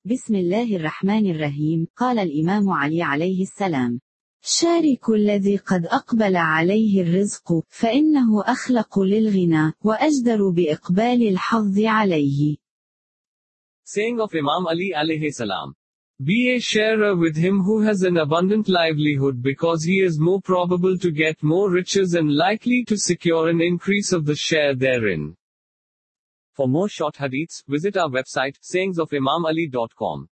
بسم الله الرحمن الرحيم. قال الإمام علي عليه السلام: شارك الذي قد أقبل عليه الرزق، فإنه أخلق للغنى، وأجدر بإقبال الحظ عليه. Saying of Imam Ali alayhi salam. Be a sharer with him who has an abundant livelihood, because he is more probable to get more riches and likely to secure an increase of the share therein. For more short hadiths, visit our website, sayingsofimamali.com.